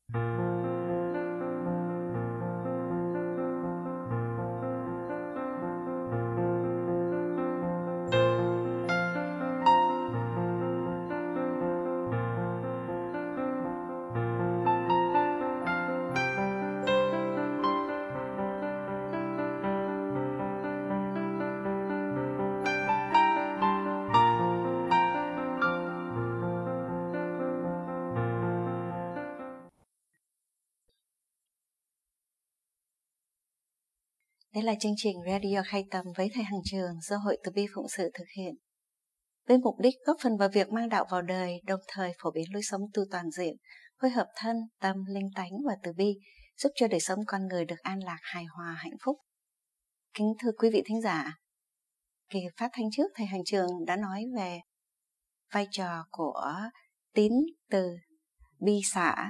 Đây là chương trình Radio Khai Tâm với thầy Hằng Trường do Hội Từ Bi Phụng Sự thực hiện, với mục đích góp phần vào việc mang đạo vào đời, đồng thời phổ biến lối sống tu toàn diện, phối hợp thân, tâm, linh tánh và từ bi, giúp cho đời sống con người được an lạc, hài hòa, hạnh phúc. Kính thưa quý vị thính giả, kỳ phát thanh trước thầy Hằng Trường đã nói về vai trò của tín, từ, bi, xả.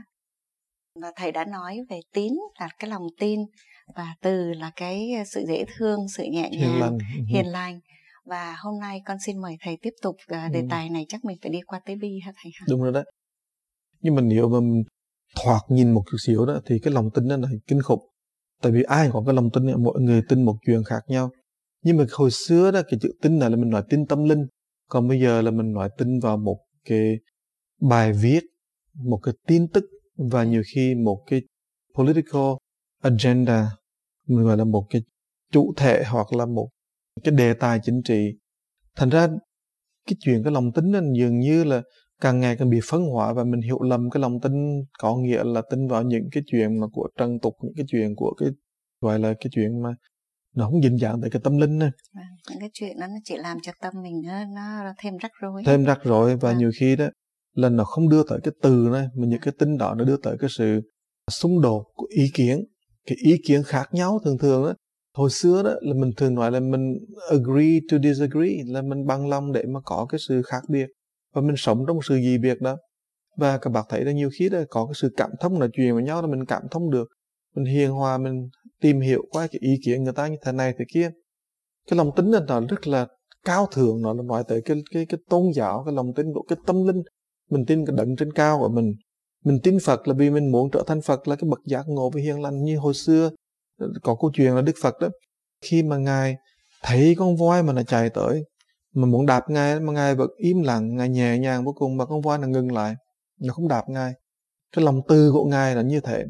Và thầy đã nói về tín là cái lòng tin, và từ là cái sự dễ thương, sự nhẹ nhàng, hiền lành. Và hôm nay con xin mời thầy tiếp tục đề tài này, chắc mình phải đi qua tới bi hả thầy hả? Đúng rồi đó. Nhưng mà nếu mà thoạt nhìn một chút xíu đó thì cái lòng tin đó là kinh khủng. Tại vì ai có cái lòng tin, mỗi người tin một chuyện khác nhau. Nhưng mà hồi xưa đó, cái chữ tin này là mình nói tin tâm linh. Còn bây giờ là mình nói tin vào một cái bài viết, một cái tin tức, và nhiều khi một cái political agenda, mình gọi là một cái chủ thể hoặc là một cái đề tài chính trị. Thành ra cái chuyện cái lòng tin đó dường như là càng ngày càng bị phân hóa, và mình hiểu lầm cái lòng tin có nghĩa là tin vào những cái chuyện mà của trần tục, những cái chuyện của cái gọi là cái chuyện mà nó không dính dáng tới cái tâm linh này. Những cái chuyện đó nó chỉ làm cho tâm mình nó thêm rắc rối. Và nhiều khi đó là nó không đưa tới cái từ này, mà những cái tin đó nó đưa tới cái sự xung đột của ý kiến, cái ý kiến khác nhau. Thường đó, hồi xưa đó là mình thường nói là mình agree to disagree, là mình bằng lòng để mà có cái sự khác biệt, và mình sống trong một sự dị biệt đó. Và các bạn thấy là nhiều khi đó có cái sự cảm thông, nói chuyện với nhau là mình cảm thông được, mình hiền hòa, mình tìm hiểu qua cái ý kiến người ta như thế này thế kia. Cái lòng tin nó rất là cao thượng, nó nói tới cái tôn giáo, cái lòng tin của cái tâm linh. Mình tin cái đấng trên cao của mình tin Phật là vì mình muốn trở thành Phật, là cái bậc giác ngộ và hiền lành. Như hồi xưa có câu chuyện là Đức Phật đó, khi mà ngài thấy con voi mà nó chạy tới mà muốn đạp ngài, mà ngài vẫn im lặng, ngài nhẹ nhàng vô cùng, mà con voi nó ngừng lại, nó không đạp ngài. Cái lòng từ của ngài là như thế.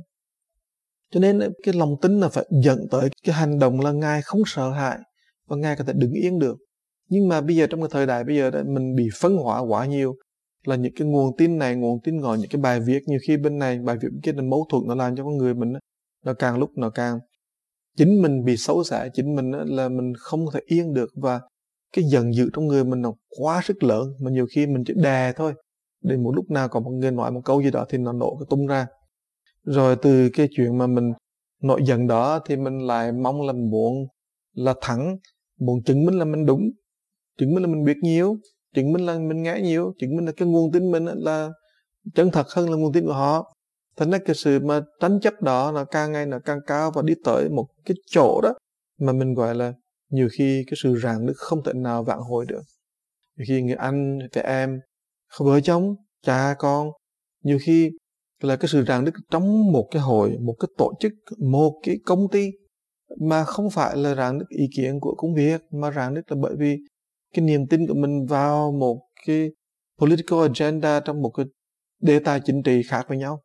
Cho nên cái lòng tin là phải dẫn tới cái hành động là ngài không sợ hãi và ngài có thể đứng yên được. Nhưng mà bây giờ trong cái thời đại bây giờ đó, mình bị phân hóa quá nhiều, là những cái nguồn tin này, nguồn tin ngồi, những cái bài viết nhiều khi bên này bài viết bên kia là mâu thuẫn, nó làm cho con người mình nó càng lúc nó càng chính mình bị xấu xả, chính mình là mình không thể yên được, và cái giận dữ trong người mình nó quá sức lớn, mà nhiều khi mình chỉ đè thôi, để một lúc nào có một người nói một câu gì đó thì nó nổ cái tung ra. Rồi từ cái chuyện mà mình nổi giận đó thì mình lại mong là muốn là thắng, muốn chứng minh là mình đúng, chứng minh là mình biết nhiều, chứng minh là mình nghe nhiều, chứng minh là cái nguồn tin mình là chân thật hơn là nguồn tin của họ. Thành ra cái sự mà tranh chấp đó là càng ngày nó càng cao, và đi tới một cái chỗ đó mà mình gọi là nhiều khi cái sự rạn nứt không thể nào vãn hồi được. Nhiều khi người anh, trẻ em, vợ chồng, cha con, nhiều khi là cái sự rạn nứt trong một cái hội, một cái tổ chức, một cái công ty, mà không phải là rạn nứt ý kiến của công việc, mà rạn nứt là bởi vì cái niềm tin của mình vào một cái political agenda, trong một cái đề tài chính trị khác với nhau.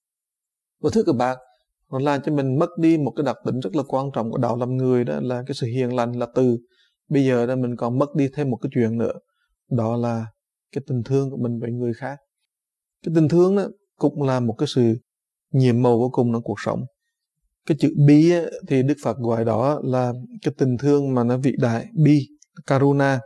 Và thưa các bạn, nó làm cho mình mất đi một cái đặc tính rất là quan trọng của đạo làm người, đó là cái sự hiền lành, là từ. Bây giờ đó mình còn mất đi thêm một cái chuyện nữa, đó là cái tình thương của mình với người khác. Cái tình thương đó cũng là một cái sự nhiệm màu vô cùng trong cuộc sống. Cái chữ bi ấy, thì Đức Phật gọi đó là cái tình thương mà nó vĩ đại, bi, karuna.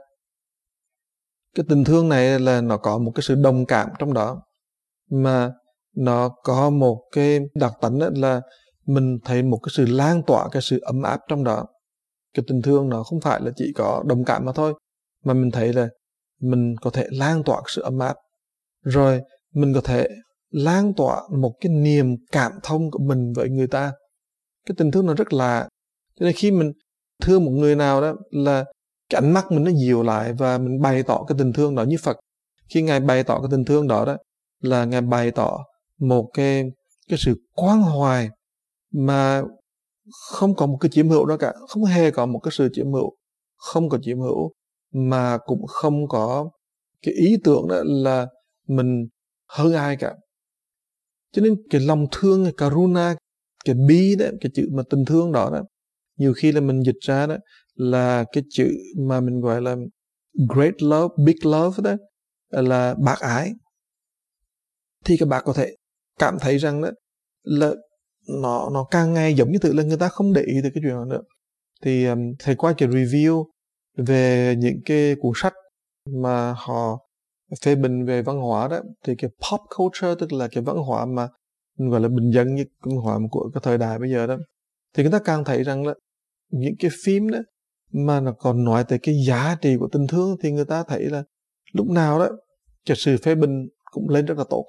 Cái tình thương này là nó có một cái sự đồng cảm trong đó, mà nó có một cái đặc tính là mình thấy một cái sự lan tỏa, cái sự ấm áp trong đó. Cái tình thương nó không phải là chỉ có đồng cảm mà thôi, mà mình thấy là mình có thể lan tỏa sự ấm áp, rồi mình có thể lan tỏa một cái niềm cảm thông của mình với người ta. Cái tình thương nó rất lạ. Cho nên khi mình thương một người nào đó là cái ánh mắt mình nó dịu lại, và mình bày tỏ cái tình thương đó như Phật. Khi Ngài bày tỏ cái tình thương đó, đó là Ngài bày tỏ một cái cái sự quan hoài mà không có một cái chiếm hữu đó cả, không hề có một cái sự chiếm hữu, không có chiếm hữu, mà cũng không có cái ý tưởng đó là mình hơn ai cả. Cho nên cái lòng thương, cái karuna, cái bi đó, cái chữ mà tình thương đó, nhiều khi là mình dịch ra đó là cái chữ mà mình gọi là great love, big love đó, là bác ái. Thì các bạn có thể cảm thấy rằng đó là nó càng ngày giống như tự là người ta không để ý tới cái chuyện đó nữa. Thì thầy qua cái review về những cái cuốn sách mà họ phê bình về văn hóa đó, thì cái pop culture, tức là cái văn hóa mà mình gọi là bình dân, như văn hóa của cái thời đại bây giờ đó, thì người ta càng thấy rằng là những cái phim đó mà nó còn nói tới cái giá trị của tình thương, thì người ta thấy là lúc nào đó cái sự phê bình cũng lên rất là tốt.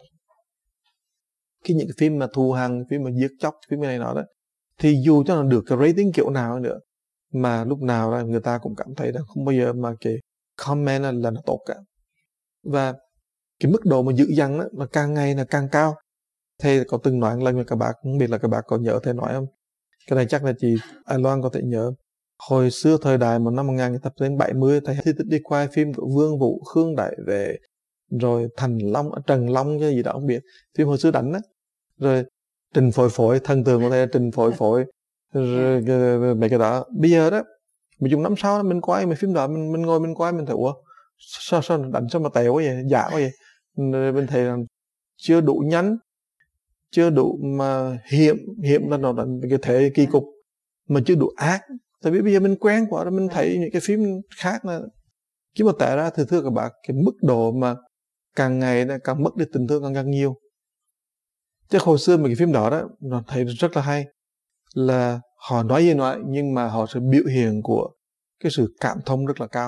Cái những cái phim mà thù hằn, phim mà giết chóc, phim này nọ đó, thì dù cho nó được cái rating kiểu nào nữa, mà lúc nào đó người ta cũng cảm thấy là không bao giờ mà cái comment là nó tốt cả. Và cái mức độ mà dữ dằn đó là càng ngày là càng cao. Thầy có từng nói lần mà các bạn, không biết là các bạn có nhớ thầy nói không? Cái này chắc là chị Ai Loan có thể nhớ. Hồi xưa thời đại một năm 1970, thầy thích đi quay phim của Vương Vũ, Khương Đại Vệ, rồi Thành Long, Trần Long cái gì đó không biết, phim hồi xưa đánh á, rồi Trình Phổi Phổi, thần tượng của thầy là Trình Phổi Phổi, rồi mấy cái đó. Bây giờ đó, mấy chục năm sau mình quay mấy phim đó, mình ngồi mình quay, mình thấy ủa sao đánh sao mà tèo quá vậy, giả quá vậy. Rồi mình thấy là chưa đủ nhánh, chưa đủ mà hiểm là nó đánh cái thể kỳ cục, mà chưa đủ ác. Tại vì bây giờ mình quen quá rồi, mình thấy những cái phim khác là chứ mà tại ra thì thưa các bạn, cái mức độ mà càng ngày càng mất đi tình thương càng nhiều. Chứ hồi xưa mấy cái phim đó nó thấy rất là hay, là họ nói gì nói nhưng mà họ sẽ biểu hiện của cái sự cảm thông rất là cao.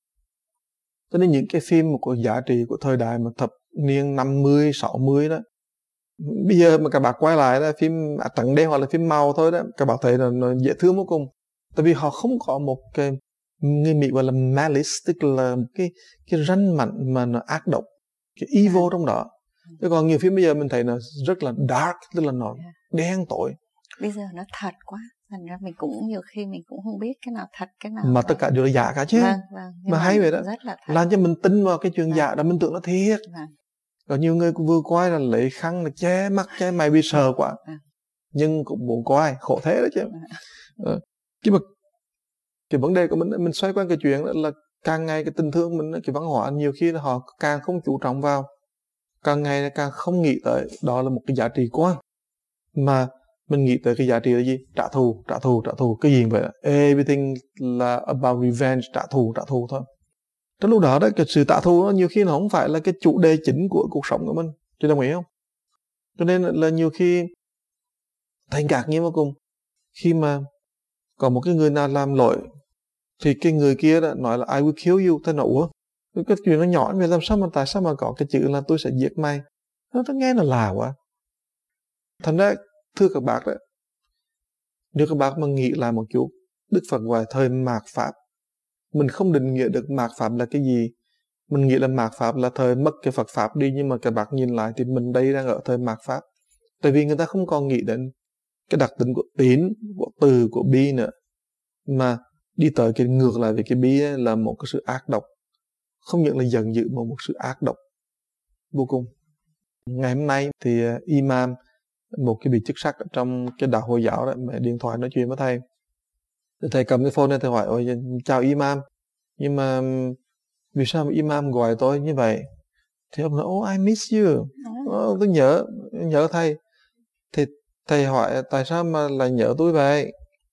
Cho nên những cái phim của giá trị của thời đại mà thập niên 50, 60 đó, bây giờ mà các bạn quay lại đó, phim trắng đen hoặc là phim màu thôi đó, các bạn thấy là nó dễ thương vô cùng. Tại vì họ không có một cái, người Mỹ gọi là malice, tức là cái ranh mảnh mà nó ác độc, cái evil trong đó. Chứ còn nhiều phim bây giờ mình thấy nó rất là dark, tức là nó đen tối. Bây giờ nó thật quá, thành ra mình cũng nhiều khi mình cũng không biết cái nào thật, cái nào mà tất cả đều là giả cả chứ. Vâng, mà hay vậy đó, làm cho mình tin vào cái chuyện giả đó, mình tưởng nó thiệt. Có nhiều người cũng vừa coi là lấy khăn là che mắt, che mày bị sợ quá, nhưng cũng muốn coi, khổ thế đó chứ. Nhưng mà cái vấn đề của mình xoay quanh cái chuyện đó là càng ngày cái tình thương mình, cái văn hóa nhiều khi là họ càng không chú trọng vào, càng ngày càng không nghĩ tới đó là một cái giá trị quan, mà mình nghĩ tới cái giá trị là gì? Trả thù, cái gì vậy? Everything là about revenge, trả thù thôi. Trong lúc đó cái sự trả thù đó nhiều khi nó không phải là cái chủ đề chính của cuộc sống của mình, chị đồng ý không? Cho nên là nhiều khi thành ngạc nhiên vô cùng khi mà có một cái người nào làm lỗi thì cái người kia đã nói là I will kill you. Thế nói ủa, cái chuyện nó nhỏ vậy, tại sao mà có cái chữ là tôi sẽ giết mày? Nó nghe là lạ quá. Thành ra thưa các bác đó, nếu các bác mà nghĩ lại một chút, Đức Phật gọi thời mạt Pháp, mình không định nghĩa được mạt Pháp là cái gì. Mình nghĩ là mạt Pháp là thời mất cái Phật Pháp đi, nhưng mà các bác nhìn lại thì mình đây đang ở thời mạt Pháp. Tại vì người ta không còn nghĩ đến cái đặc tính của tín, của từ, của bi nữa, mà đi tới cái ngược lại về cái bi ấy là một cái sự ác độc. Không những là giận dữ mà một sự ác độc vô cùng. Ngày hôm nay thì Imam, một cái vị chức sắc trong cái đạo Hồi giáo đó, mẹ điện thoại nói chuyện với thầy. Thầy cầm cái phone này, thầy hỏi ôi chào Imam, nhưng mà vì sao mà Imam gọi tôi như vậy? Thì ông nói oh I miss you, tôi nhớ thầy. Thì thầy hỏi tại sao mà lại nhớ tôi vậy?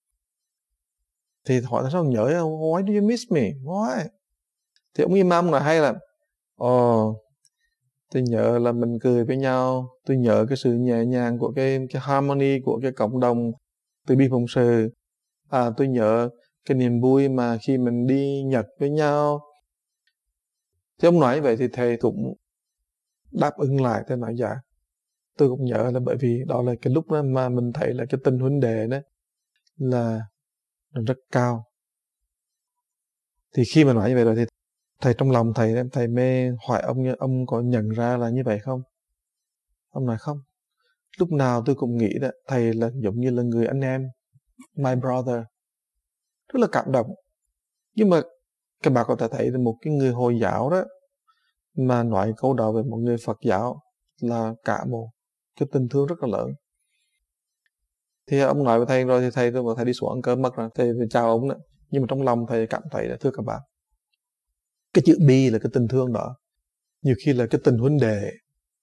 Thì hỏi tại sao nhớ, why do you miss me? Why? Thì ông Imam nói hay là tôi nhớ là mình cười với nhau, tôi nhớ cái sự nhẹ nhàng của cái harmony của cái cộng đồng từ bi phụng sự, tôi nhớ cái niềm vui mà khi mình đi Nhật với nhau. Thì ông nói vậy thì thầy cũng đáp ứng lại, thầy nói dạ tôi cũng nhớ, là bởi vì đó là cái lúc đó mà mình thấy là cái tình huynh đệ đó là nó rất cao. Thì khi mà nói như vậy rồi thì thầy trong lòng thầy mê hỏi ông có nhận ra là như vậy không? Ông nói không. lúc nào tôi cũng nghĩ đó, thầy là giống như là người anh em, my brother, rất là cảm động. Nhưng mà các bạn có thể thấy là một cái người Hồi giáo đó mà nói câu đó về một người Phật giáo là cả một cái tình thương rất là lớn. Thì ông nói với thầy rồi, thì thầy đi xuống ăn cơm mất rồi, thầy chào ông đó. Nhưng mà trong lòng thầy cảm thấy là thưa các bạn, cái chữ bi là cái tình thương đó, nhiều khi là cái tình huynh đệ,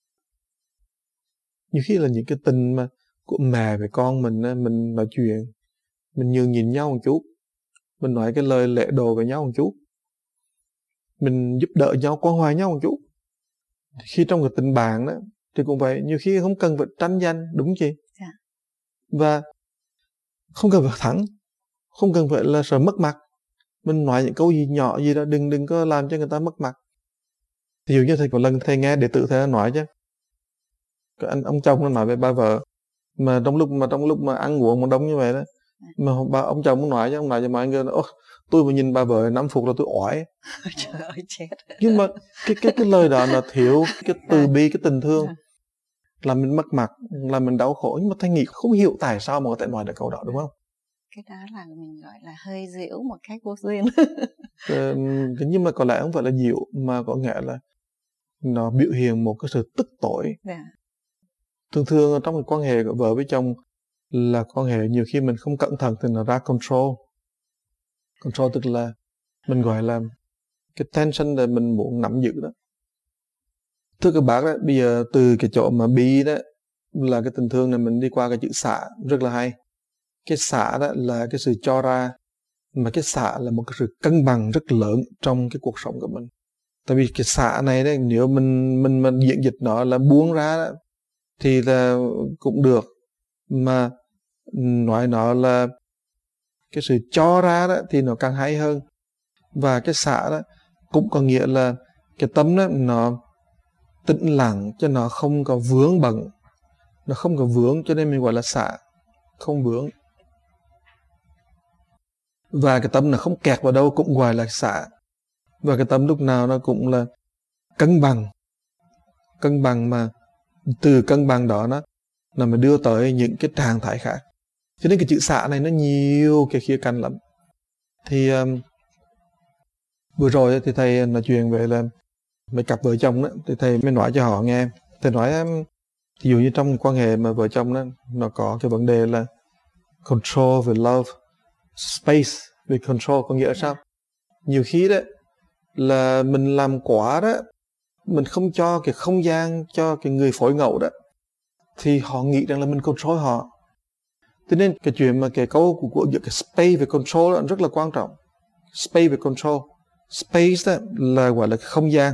nhiều khi là những cái tình mà của mẹ với con mình nói chuyện, mình nhường nhìn nhau một chút, mình nói cái lời lễ đồ với nhau một chút, mình giúp đỡ nhau, quan hoài nhau một chút. Khi trong cái tình bạn đó thì cũng vậy, nhiều khi không cần phải tranh giành, đúng chị? Dạ. Và không cần phải thắng, không cần phải là sợ mất mặt. Mình nói những câu gì nhỏ gì đó, đừng có làm cho người ta mất mặt. Ví dụ như thầy có lần thầy nghe đệ tử thầy nói chứ, ông chồng nó nói về bà vợ, mà trong lúc mà ăn uống một đông như vậy đó, mà ông chồng cũng nói chứ, ông nói cho mọi người là tôi mà nhìn bà vợ 5 phút là tôi oải. Trời ơi chết. Nhưng mà cái lời đó là thiếu cái từ bi, cái tình thương, làm mình mất mặt, làm mình đau khổ. Nhưng mà thầy nghĩ không hiểu tại sao mà có thể nói được câu đó, đúng không? Cái đó là mình gọi là hơi giễu một cách vô duyên. Nhưng mà có lẽ không phải là diệu, mà có nghĩa là nó biểu hiện một cái sự tức tối. Thường trong cái quan hệ của vợ với chồng là quan hệ nhiều khi mình không cẩn thận thì nó ra control. Control tức là mình gọi là cái tension để mình muốn nắm giữ đó. Thưa các bác đó, bây giờ từ cái chỗ mà bi đó là cái tình thương này, mình đi qua cái chữ xả rất là hay. Cái xả đó là cái sự cho ra, mà cái xả là một cái sự cân bằng rất lớn trong cái cuộc sống của mình. Tại vì cái xả này đấy, nếu mình diễn dịch nó là buông ra đó, thì là cũng được, mà nói nó là cái sự cho ra đó thì nó càng hay hơn. Và cái xả đó cũng có nghĩa là cái tâm đó nó tĩnh lặng, cho nó không có vướng bận, nó không có vướng, cho nên mình gọi là xả, không vướng. Và cái tâm nó không kẹt vào đâu cũng gọi là xả. Và cái tâm lúc nào nó cũng là cân bằng, mà từ cân bằng đó nó mới đưa tới những cái trạng thái khác. Cho nên cái chữ xả này nó nhiều cái khía cạnh lắm. Thì vừa rồi thì thầy nói chuyện về là mấy cặp vợ chồng đó, thì thầy mới nói cho họ nghe. Thầy nói ví dụ như trong quan hệ mà vợ chồng đó, nó có cái vấn đề là control về love, space về control, có nghĩa là sao? Nhiều khi đó là mình làm quá đó, mình không cho cái không gian cho cái người phối ngẫu đó, thì họ nghĩ rằng là mình control họ. Cho nên cái chuyện mà cái câu của cái space về control đó rất là quan trọng. Space về control, space đó là gọi là không gian.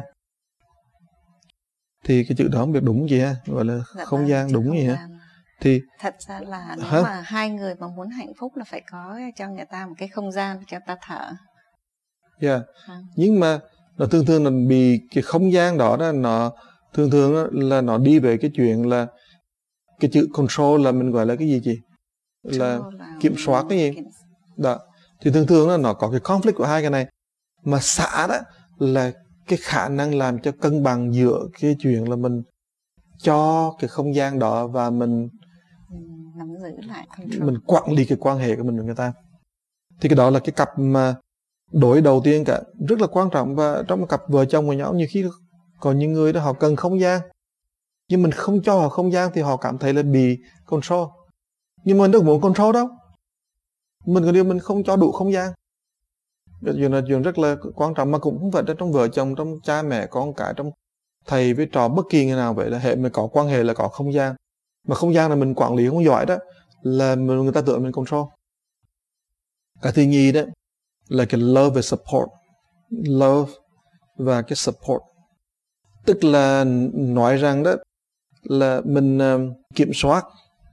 Thì cái chữ đó không biết đúng gì ha, gọi là không gian đúng gì hả? Thì thật ra là nếu mà hai người mà muốn hạnh phúc là phải có cho người ta một cái không gian cho người ta thở. Nhưng mà nó thường là bị cái không gian đó nó thường là nó đi về cái chuyện là cái chữ control là mình gọi là cái gì chị? Là kiểm soát cái gì? Đó. Thì thường là nó có cái conflict của hai cái này. Mà xả đó là cái khả năng làm cho cân bằng giữa cái chuyện là mình cho cái không gian đó và mình nắm giữ lại, mình quản lý cái quan hệ của mình với người ta. Thì cái đó là cái cặp mà đối đầu tiên cả, rất là quan trọng. Và trong một cặp vợ chồng với nhau, nhiều khi có những người đó họ cần không gian, nhưng mình không cho họ không gian thì họ cảm thấy là bị control. Nhưng mình đâu muốn control đâu, mình có điều mình không cho đủ không gian. Chuyện là chuyện rất là quan trọng, mà cũng không phải trong vợ chồng, trong cha mẹ con cái, trong thầy với trò, bất kỳ người nào vậy, là hệ mình có quan hệ là có không gian. Mà không gian là mình quản lý không giỏi đó, là người ta tưởng mình control. Cái thứ nhì đó là cái love và support. Love và cái support, tức là nói rằng đó là mình kiểm soát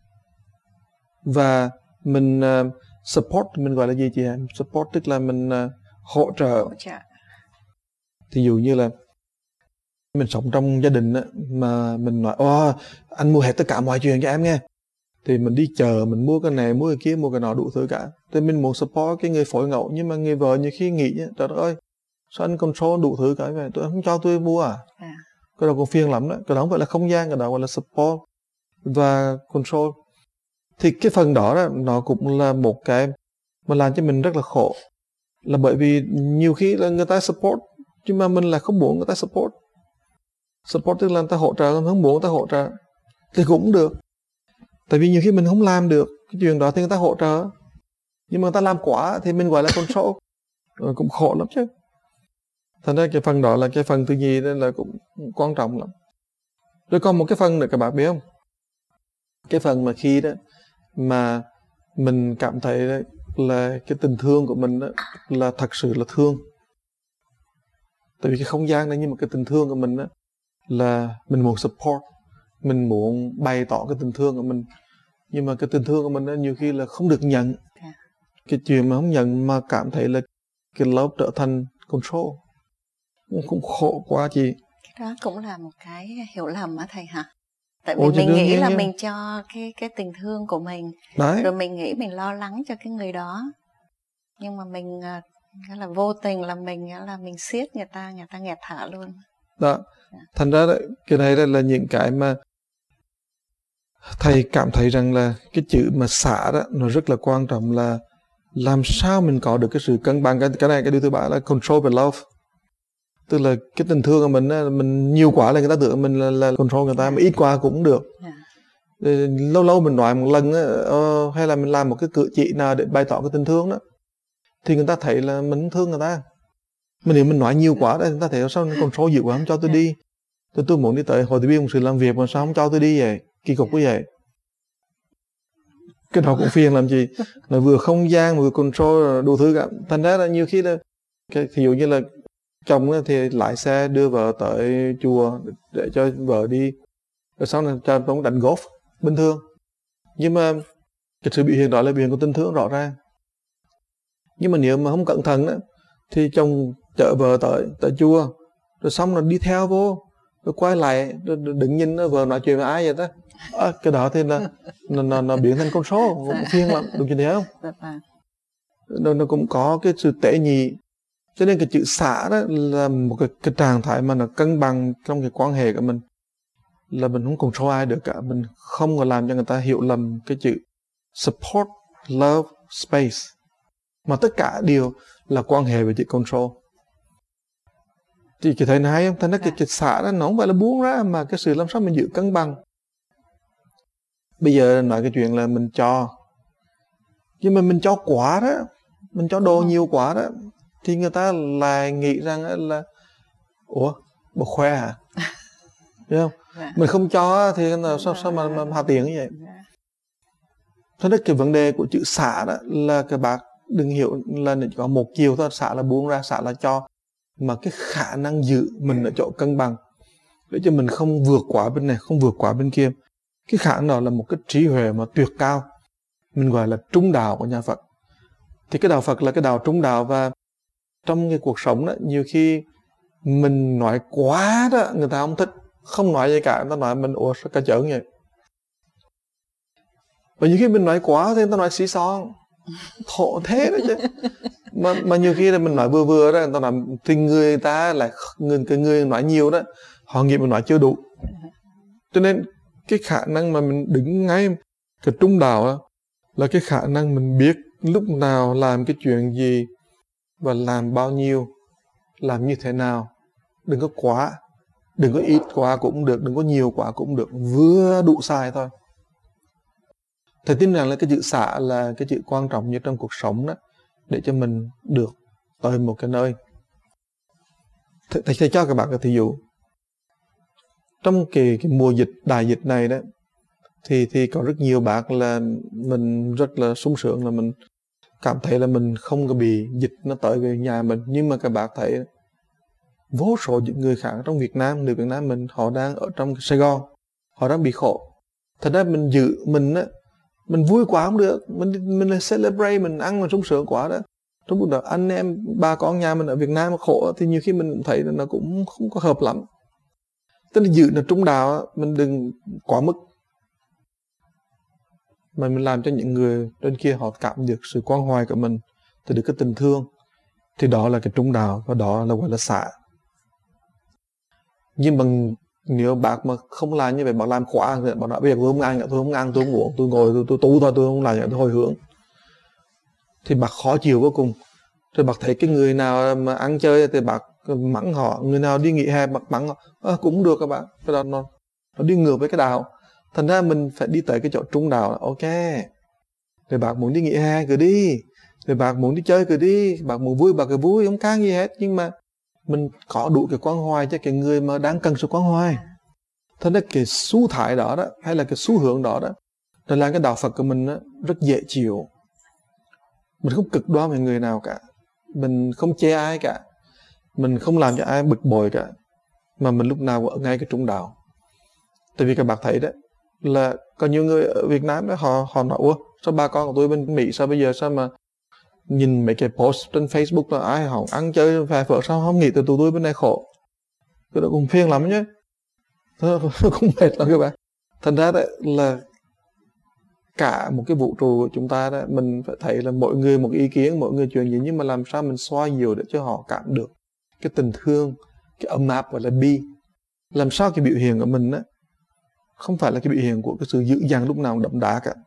và mình support, mình gọi là gì chị? Support tức là mình hỗ trợ. Thí dụ như là mình sống trong gia đình đó, mà mình nói anh mua hết tất cả mọi chuyện cho em nghe, thì mình đi chợ mình mua cái này mua cái kia mua cái nọ đủ thứ cả, thì mình muốn support cái người phối ngẫu. Nhưng mà người vợ nhiều khi nghĩ trời ơi sao anh control đủ thứ cái vậy, tôi không cho tôi mua à? Cái đó còn phiền lắm đó. Cái đó không phải là không gian, cái đó gọi là support. và control. Thì cái phần đó nó cũng là một cái mà làm cho mình rất là khổ, là bởi vì nhiều khi là người ta support nhưng mà mình là không muốn người ta support. Support tức là người ta hỗ trợ, không muốn người ta hỗ trợ thì cũng được, tại vì nhiều khi mình không làm được cái chuyện đó thì người ta hỗ trợ, nhưng mà người ta làm quá thì mình gọi là control. Cũng khổ lắm chứ. Thành ra cái phần đó là cái phần thứ nhì, nên là cũng quan trọng lắm. Rồi còn một cái phần nữa các bạn biết không, cái phần mà khi đó mà mình cảm thấy đấy là cái tình thương của mình đó, là thật sự là thương. Tại vì cái không gian này, nhưng mà cái tình thương của mình đó, là mình muốn support, mình muốn bày tỏ cái tình thương của mình, nhưng mà cái tình thương của mình đó, nhiều khi là không được nhận. Cái chuyện mà không nhận mà cảm thấy là cái love trở thành control cũng khổ quá chị. Cái đó cũng là một cái hiểu lầm á thầy hả? Tại vì mình nghĩ là mình cho cái tình thương của mình đấy, rồi mình nghĩ mình lo lắng cho cái người đó, nhưng mà mình là vô tình là mình siết người ta nghẹt thở luôn đó. Thành ra đấy, cái này là những cái mà thầy cảm thấy rằng là cái chữ mà xả đó nó rất là quan trọng, là làm sao mình có được cái sự cân bằng. Cái này, cái điều thứ ba là control và love. Tức là cái tình thương của mình nhiều quá là người ta tưởng mình là control người ta, mà ít quá cũng được. Lâu lâu mình nói một lần hay là mình làm một cái cử chỉ nào để bày tỏ cái tình thương đó, thì người ta thấy là mình thương người ta. Mà nếu mình nói nhiều quá đó, người ta thấy sao control dữ quá, không cho tôi đi. Tôi muốn đi tới Hội Từ Bi một sự làm việc mà sao không cho tôi đi vậy, kỳ cục như vậy. Cái đó cũng phiền làm gì, là vừa không gian vừa control đủ thứ cả. Thành ra là nhiều khi là ví dụ như là chồng thì lái xe đưa vợ tới chùa để cho vợ đi, rồi sau này cho ông đánh golf bình thường, nhưng mà cái sự biểu hiện đó là biểu hiện của tình thương rõ ràng. Nhưng mà nếu mà không cẩn thận đó, thì chồng chở vợ tới chùa, rồi xong rồi đi theo vô, rồi quay lại rồi đứng nhìn vợ nói chuyện với ai vậy đó. Cái đó thì là nó biến thành con số, cũng phiền lắm, đúng chưa thấy không? Nó cũng có cái sự tệ nhị. Cho nên cái chữ xả đó là một cái trạng thái mà nó cân bằng trong cái quan hệ của mình, là mình không control ai được cả, mình không có làm cho người ta hiểu lầm cái chữ support, love, space, mà tất cả đều là quan hệ với chữ control. Thì cái thấy này hay không? Thành ra cái xả đó nó không phải là buông ra, mà cái sự làm sao mình giữ cân bằng. Bây giờ nói cái chuyện là mình cho, nhưng mà mình cho quá đó, mình cho đồ nhiều quá đó, thì người ta lại nghĩ rằng là ủa, bà khoe hả? Thấy không? Mình không cho thì sao mà hạ tiền như vậy? Thế nên cái vấn đề của chữ xả đó là các bạn đừng hiểu là chỉ có một chiều thôi, xả là buông ra, xả là cho, mà cái khả năng giữ mình ở chỗ cân bằng, để cho mình không vượt quá bên này, không vượt quá bên kia. Cái khả năng đó là một cái trí huệ mà tuyệt cao, mình gọi là trung đạo của nhà Phật. Thì cái đạo Phật là cái đạo trung đạo, và trong cái cuộc sống đó, nhiều khi mình nói quá đó, người ta không thích, không nói gì cả, người ta nói mình ủa sao cả chớn vậy. Và nhiều khi mình nói quá thì người ta nói xí son, thổ thế đó chứ. Mà nhiều khi là mình nói vừa vừa đó, người ta nói thì người ta lại người nói nhiều đó, họ nghĩ mình nói chưa đủ. Cho nên cái khả năng mà mình đứng ngay cái trung đạo đó, là cái khả năng mình biết lúc nào làm cái chuyện gì và làm bao nhiêu, làm như thế nào. Đừng có quá, đừng có ít quá cũng được, đừng có nhiều quá cũng được, vừa đủ xài thôi. Thầy tin rằng là cái chữ xả là cái chữ quan trọng nhất trong cuộc sống đó, để cho mình được tới một cái nơi. Thầy cho các bạn cái thí dụ. Trong cái mùa dịch, đại dịch này đó, thì có rất nhiều bác là mình rất là sung sướng, là mình cảm thấy là mình không có bị dịch nó tới về nhà mình. Nhưng mà các bác thấy vô số những người khác trong Việt Nam, người Việt Nam mình, họ đang ở trong Sài Gòn, họ đang bị khổ. Thật ra mình giữ mình á, mình vui quá không được, mình là celebrate, mình ăn mà sung sướng quá đó. Trong lúc đó anh em ba con nhà mình ở Việt Nam khổ thì nhiều khi mình thấy là nó cũng không có hợp lắm. Tức là giữ nó trung đạo, mình đừng quá mức, mà mình làm cho những người trên kia họ cảm được sự quan hoài của mình, thì được cái tình thương, thì đó là cái trung đạo, và đó là gọi là xả. Nhưng mà Nếu bác mà không làm như vậy, bác làm khóa, bác nói bây giờ tôi không ăn, tôi không uống, tôi ngồi, tôi tu thôi, tôi không làm, tôi hồi hướng. Thì bác khó chịu vô cùng. Rồi bác thấy cái người nào mà ăn chơi thì bác mắng họ, người nào đi nghỉ hè bác mắng họ, cũng được các bạn. Cái đó nó đi ngược với cái đạo. Thành ra mình phải đi tới cái chỗ trung đạo là ok. Rồi bác muốn đi nghỉ hè cứ đi, rồi bác muốn đi chơi cứ đi, bác muốn vui bác cứ vui, không can gì hết. Nhưng mà mình có đủ cái quan hoài cho cái người mà đang cần sự quan hoài. Thế nên cái xu thái đó hay là cái xu hướng đó là làm cái đạo Phật của mình rất dễ chịu. Mình không cực đoan với người nào cả, mình không chê ai cả, mình không làm cho ai bực bội cả, mà mình lúc nào cũng ở ngay cái trung đạo. Tại vì các bạn thấy đấy là có nhiều người ở Việt Nam đó, họ nói ủa sao ba con của tôi bên Mỹ sao bây giờ sao mà nhìn mấy cái post trên Facebook là ai họ ăn chơi phè phở, sao không nghĩ từ tụi tôi bên này khổ. Cái đó cũng phiền lắm nhé, cũng mệt lắm các bạn. Thành ra đấy là cả một cái vũ trụ của chúng ta đó, mình phải thấy là mỗi người một ý kiến, mỗi người chuyện gì, nhưng mà làm sao mình xoa dịu để cho họ cảm được cái tình thương, cái ấm áp gọi là bi. Làm sao cái biểu hiện của mình á không phải là cái biểu hiện của cái sự dữ dằn lúc nào đậm đà cả.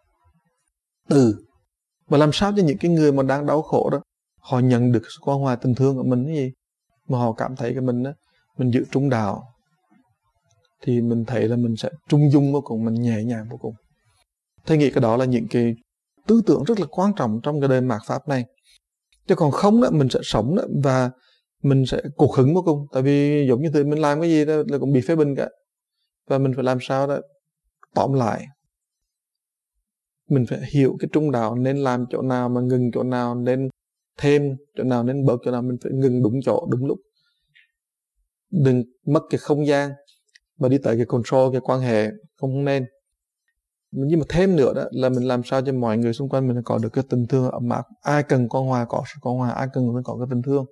Và làm sao cho những cái người mà đang đau khổ đó họ nhận được sự quan hoài tình thương của mình cái gì, mà họ cảm thấy cái mình á, mình giữ trung đạo, thì mình thấy là mình sẽ trung dung vô cùng, mình nhẹ nhàng vô cùng. Tôi nghĩ cái đó là những cái tư tưởng rất là quan trọng trong cái đời mạt Pháp này. Chứ còn không đó, mình sẽ sống đó, và mình sẽ cục hứng vô cùng. Tại vì giống như thế mình làm cái gì đó là cũng bị phê bình cả. Và mình phải làm sao đó tóm lại. Mình phải hiểu cái trung đạo nên làm chỗ nào, mà ngừng chỗ nào, nên thêm chỗ nào, nên bớt chỗ nào. Mình phải ngừng đúng chỗ, đúng lúc. Đừng mất cái không gian mà đi tới cái control, cái quan hệ không nên. Nhưng mà thêm nữa đó là mình làm sao cho mọi người xung quanh mình có được cái tình thương ấm áp. Ai cần quan hoài có sự quan hoài, ai cần phải có cái tình thương.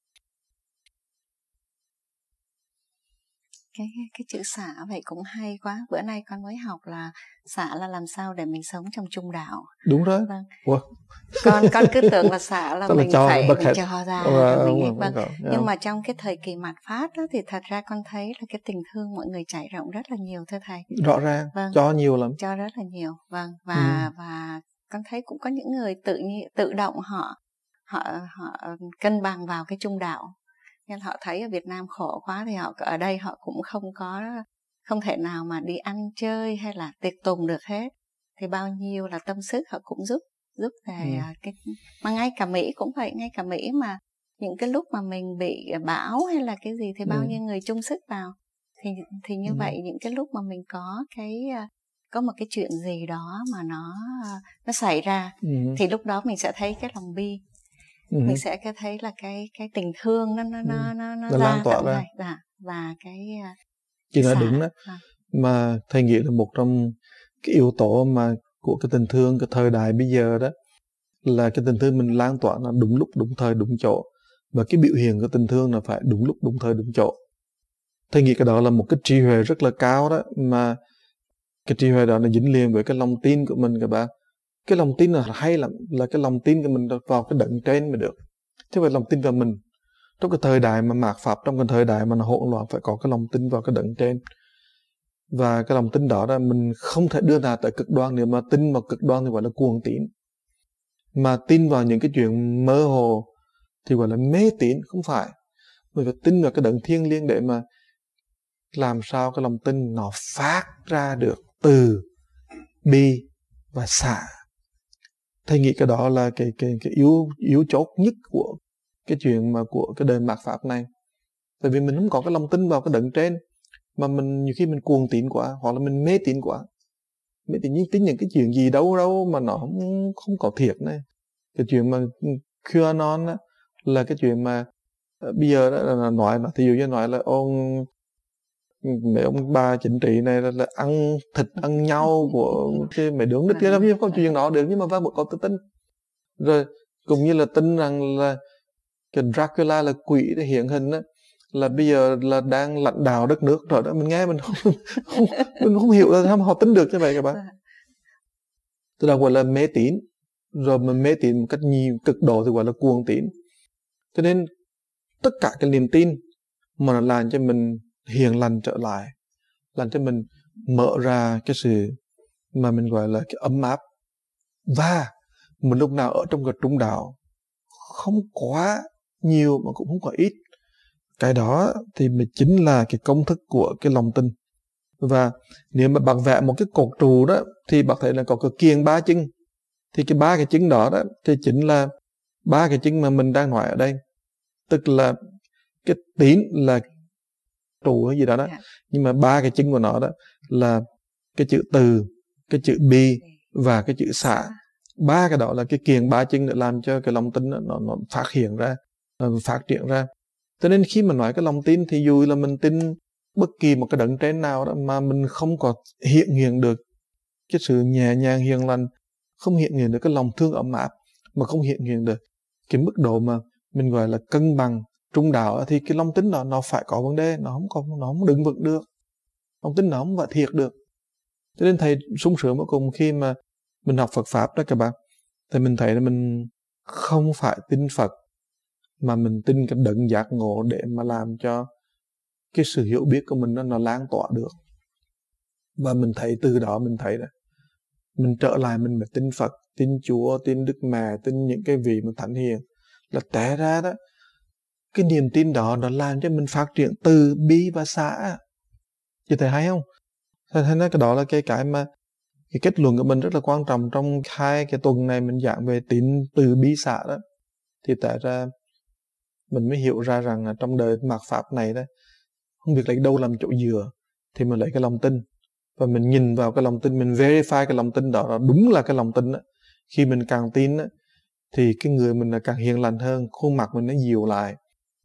Cái chữ xả vậy cũng hay quá. Bữa nay con mới học là xả là làm sao để mình sống trong trung đạo. Đúng rồi. Vâng. Ủa? Con cứ tưởng là xả là mình cho, phải mình cho ra rồi mình ấy. Vâng. Nhưng mà trong cái thời kỳ mạt Pháp đó, thì thật ra con thấy là cái tình thương mọi người trải rộng rất là nhiều thưa thầy. Rõ ràng. Vâng. Cho nhiều lắm. Cho rất là nhiều. Vâng. Và con thấy cũng có những người tự động họ cân bằng vào cái trung đạo. Nên họ thấy ở Việt Nam khổ quá thì họ ở đây họ cũng không thể nào mà đi ăn chơi hay là tiệc tùng được hết. Thì bao nhiêu là tâm sức họ cũng giúp về cái, mà ngay cả Mỹ cũng vậy. Ngay cả Mỹ mà những cái lúc mà mình bị bão hay là cái gì thì bao nhiêu người chung sức vào. Thì như vậy những cái lúc mà mình có một cái chuyện gì đó mà nó xảy ra, thì lúc đó mình sẽ thấy cái lòng bi. Mình sẽ thấy là cái tình thương nó lan tỏa ra. Và cái chị nói đúng đó. Mà thầy nghĩ là một trong cái yếu tố mà của cái tình thương cái thời đại bây giờ đó là cái tình thương mình lan tỏa nó đúng lúc, đúng thời, đúng chỗ. Và cái biểu hiện của tình thương là phải đúng lúc, đúng thời, đúng chỗ. Thầy nghĩ cái đó là một cái trí huệ rất là cao đó, mà cái trí huệ đó nó dính liền với cái lòng tin của mình các bạn. Cái lòng tin là hay lắm, là cái lòng tin của mình vào cái đấng trên mới được, chứ không phải lòng tin vào mình. Trong cái thời đại mà mạt Pháp, trong cái thời đại mà nó hỗn loạn, phải có cái lòng tin vào cái đấng trên. Và cái lòng tin đó là mình không thể đưa ra tới cực đoan. Nếu mà tin vào cực đoan thì gọi là cuồng tín, mà tin vào những cái chuyện mơ hồ thì gọi là mê tín. Không phải, mình phải tin vào cái đấng thiêng liêng để mà làm sao cái lòng tin nó phát ra được từ bi và xả. Thầy nghĩ cái đó là cái yếu chốt nhất của cái chuyện mà của cái đời mạt Pháp này. Tại vì mình không có cái lòng tin vào cái đấng trên, mà mình nhiều khi mình cuồng tín quá, hoặc là mình mê tín quá. Mê tín những cái chuyện gì đâu mà nó không có thiệt này. Cái chuyện mà QAnon á, là cái chuyện mà bây giờ đó là nói, thí dụ như nói là mấy ông bà chính trị này là ăn thịt ăn nhau của mấy đứa nít kia, đâu có chuyện đó được. Nhưng mà vẫn có tự tin. Rồi cũng như là tin rằng là cái Dracula là quỷ để hiện hình á, là bây giờ là đang lãnh đạo đất nước rồi đó. Mình nghe mình không hiểu là sao mà họ tính được như vậy các bạn. Tức là gọi là mê tín. Rồi mình mê tín một cách nhiều cực độ thì gọi là cuồng tín. Cho nên tất cả cái niềm tin mà nó làm cho mình hiền lành trở lại, làm cho mình mở ra cái sự mà mình gọi là cái ấm áp. Và mình lúc nào ở trong cái trung đạo, không quá nhiều mà cũng không quá ít. Cái đó thì mới chính là cái công thức của cái lòng tin. Và nếu mà bạn vẽ một cái cột trụ đó thì bạn thấy là có cái kiềng 3 chân. Thì cái 3 cái chân đó thì chính là 3 cái chân mà mình đang nói ở đây. Tức là cái tín là trụ hay gì đó đó. Nhưng mà 3 cái chân của nó đó là cái chữ từ, cái chữ bi và cái chữ xả. 3 cái đó là cái kiềng 3 chân để làm cho cái lòng tin nó phát hiện ra, phát triển ra. Cho nên khi mà nói cái lòng tin thì dù là mình tin bất kỳ một cái đấng trên nào đó mà mình không có hiện được cái sự nhẹ nhàng hiền lành, không hiện được cái lòng thương ấm áp, mà không hiện được cái mức độ mà mình gọi là cân bằng trung đạo, thì cái lòng tin đó nó phải có vấn đề, nó không đứng vững được, lòng tin nó không phải thiệt được. Cho nên thầy sung sướng cuối cùng khi mà mình học Phật pháp đó các bạn, thì mình thấy là mình không phải tin Phật mà mình tin cái đấng giác ngộ để mà làm cho cái sự hiểu biết của mình nó lan tỏa được. Và mình thấy từ đó mình thấy là mình trở lại mình phải tin Phật, tin Chúa, tin Đức Mẹ, tin những cái vị mà thánh hiền, là té ra đó cái niềm tin đó nó làm cho mình phát triển từ bi và xả. Chị thấy hay không? Thầy nói cái đó là cái mà cái kết luận của mình rất là quan trọng trong 2 cái tuần này mình giảng về tín từ bi xả đó. Thì tại ra mình mới hiểu ra rằng là trong đời mạt pháp này đó, không biết lấy đâu làm chỗ dựa, thì mình lấy cái lòng tin. Và mình nhìn vào cái lòng tin, mình verify cái lòng tin đó đúng là cái lòng tin đó. Khi mình càng tin đó, thì cái người mình là càng hiền lành hơn, khuôn mặt mình nó dịu lại,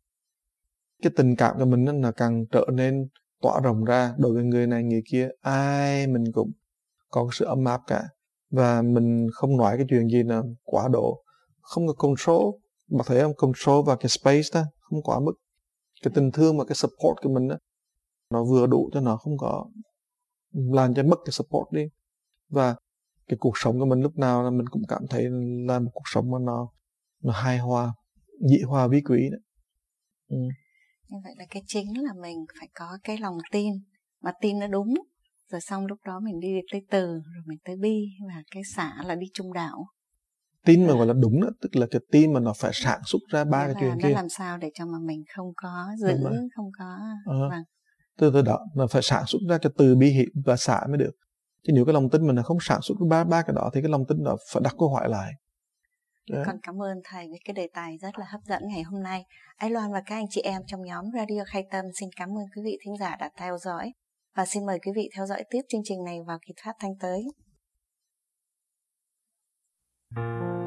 cái tình cảm của mình nó càng trở nên tỏa rộng ra đối với người này người kia, ai mình cũng có sự ấm áp cả. Và mình không nói cái chuyện gì là quá độ, không có control, mà thấy không, control vào cái space đó không quá mức. Cái tình thương và cái support của mình đó, nó vừa đủ cho nó không có làm cho mất cái support đi. Và cái cuộc sống của mình lúc nào là mình cũng cảm thấy là một cuộc sống mà nó hài hòa, dĩ hòa vi quý đó. Như vậy là cái chính là mình phải có cái lòng tin, mà tin nó đúng, rồi xong lúc đó mình đi tới từ, rồi mình tới bi, và cái xả là đi trung đạo. Tin mà gọi là đúng đó, tức là cái tin mà nó phải sản xuất ra 3 cái chuyện nó kia. làm sao để cho mà mình không có giữ, không có vâng. Từ đó nó phải sản xuất ra cái từ bi hỷ và xả mới được. Chứ nếu cái lòng tin mình là không sản xuất ba cái đó thì cái lòng tin đó phải đặt câu hỏi lại. Con cảm ơn thầy với cái đề tài rất là hấp dẫn ngày hôm nay. Ái Loan và các anh chị em trong nhóm Radio Khai Tâm xin cảm ơn quý vị thính giả đã theo dõi, và xin mời quý vị theo dõi tiếp chương trình này vào kỳ phát thanh tới.